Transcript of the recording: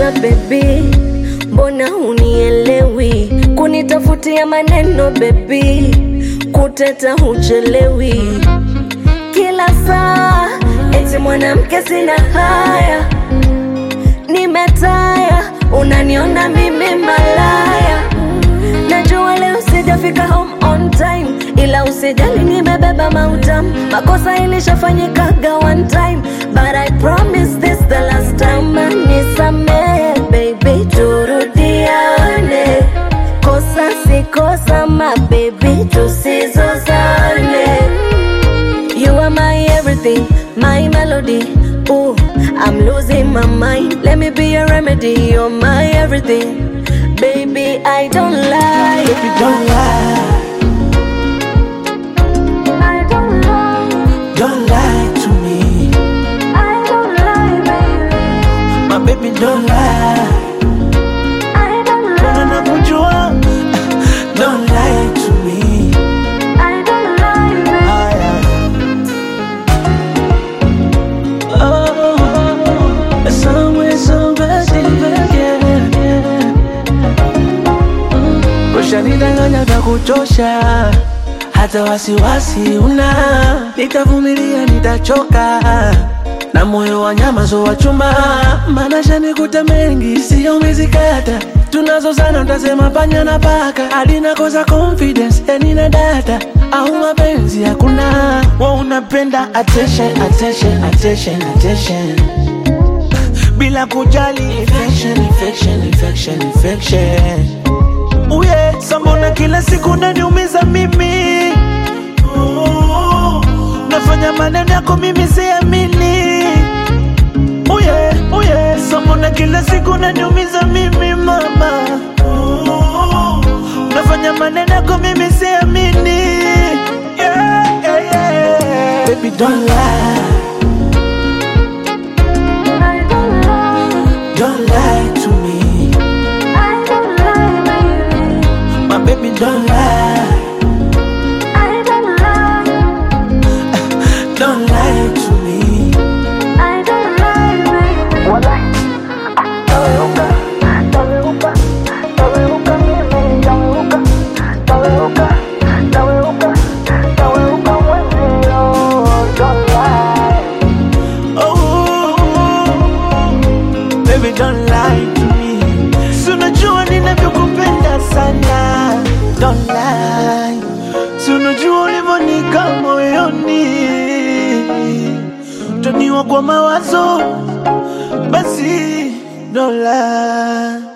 Sasa baby, mbona hunielewi? Kunitafutia maneno baby, kuteta huchelewi. Kila saa eti mwanamke sina haya, nimetaya, unaniona mimi malaya. Najua leo sijafika home on time, ila usijali nimebeba mautam. Makosa ilishafanyikaga one time, but I promise this the last time. Nisamehe baby, turudiane. Kosa si kosa my baby, tusizozane. You are my everything, my melody. Ooh, I'm losing my mind. Let me be your remedy. You're my everything, baby. I don't lie. Baby, don't lie. I don't lie. Don't lie to me. I don't lie, baby. My baby, don't lie. I don't lie. Mbona nakujua? Don't lie to me. I don't lie, baby. Oh, somewhere, ushanidanganya vya kuchosha, hata wasiwasi una. Nitavumilia, nitachoka, na moyo wa nyama so wa chuma. Maana shanikuta mengi, sio mizikata. Tunazozana utasema panya na paka. Alina kosa confidence, nina data. Au mapenzi hakuna. Wa unapenda attention, attention, attention, attention, bila kujali infection, infection, infection, infection. Uye, sambona kila siku naniumiza mimi. Nafanya maneno yako mimi siamini. Uye, sambona kila siku naniumiza mimi mama. Nafanya maneno yako mimi siamini. Yeah, yeah, yeah. Baby, don't lie. I don't lie. Don't lie to me. I don't lie, baby. My baby, don't lie. I don't lie. Don't lie to me. I don't lie, baby. Walai. Taweuka, taweuka, taweuka mimi, taweuka, taweuka, taweuka, taweuka mwenzio. Don't lie. Oh, baby, don't lie to me. Si unajua ninavyokupenda sana. Don't lie. Si unajua ulivyonika moyoni. Utaniwa kwa mawazo, basi don't lie.